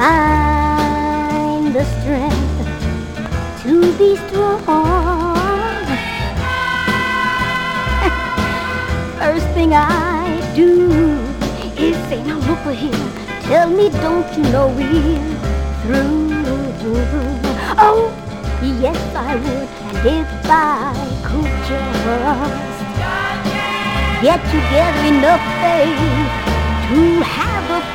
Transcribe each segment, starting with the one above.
find the strength to be strong. First thing I do is say, now look here, tell me, don't you know we're through? Oh, yes I would, and if I could just get together enough faith to have a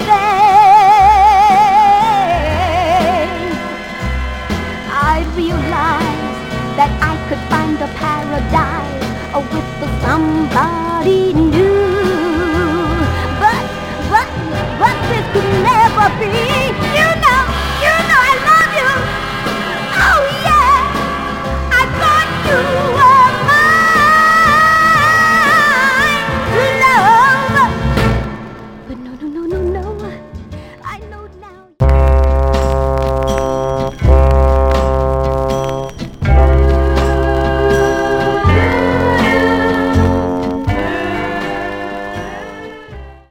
faith, I'd realize that I could find a paradise with somebody new. But this could never be.